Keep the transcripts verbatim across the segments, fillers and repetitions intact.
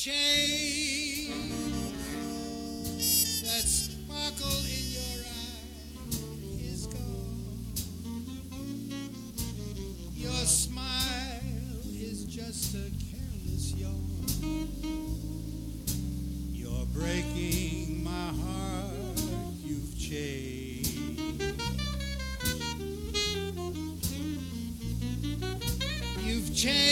chain that sparkle in your eye is gone. Your smile is just a careless yawn. You're breaking my heart, you've changed. You've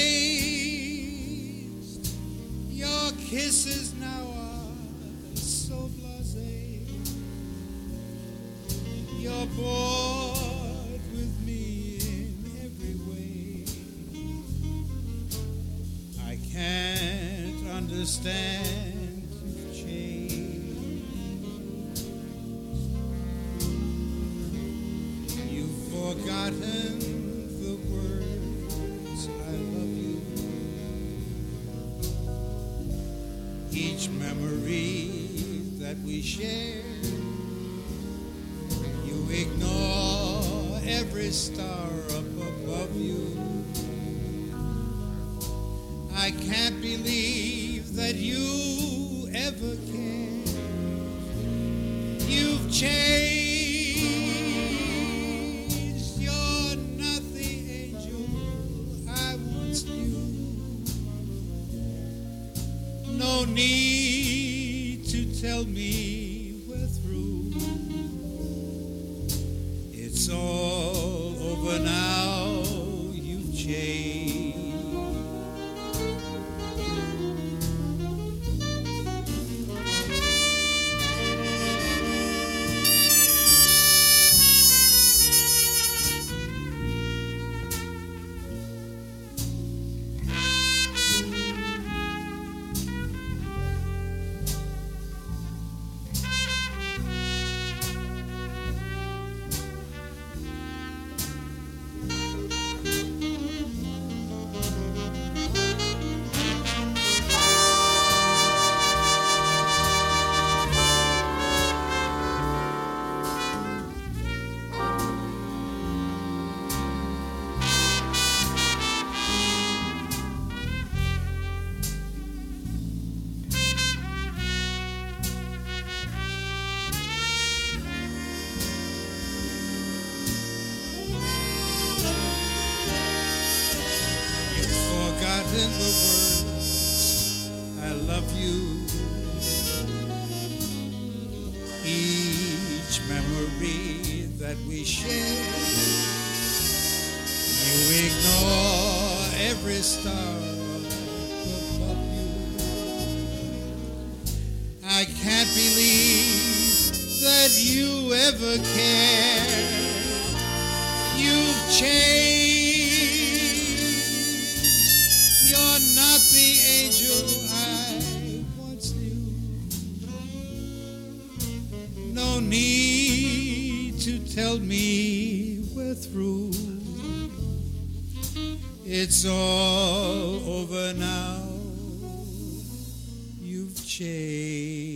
changed. Your kisses now are so blasé. You're bored with me in every way. I can't understand. You've changed. You've forgotten the words I love you. Each memory that we share, you ignore every star up above you. I can't believe that you ever cared. You've changed. You're not the angel I once knew. No need to tell me we're through. It's all over now. You've changed. In the words I love you. Each memory that we share, you ignore every star above you. I can't believe that you ever cared. You've changed. You're not the angel I once knew. No need to tell me we're through. It's all over now. You've changed.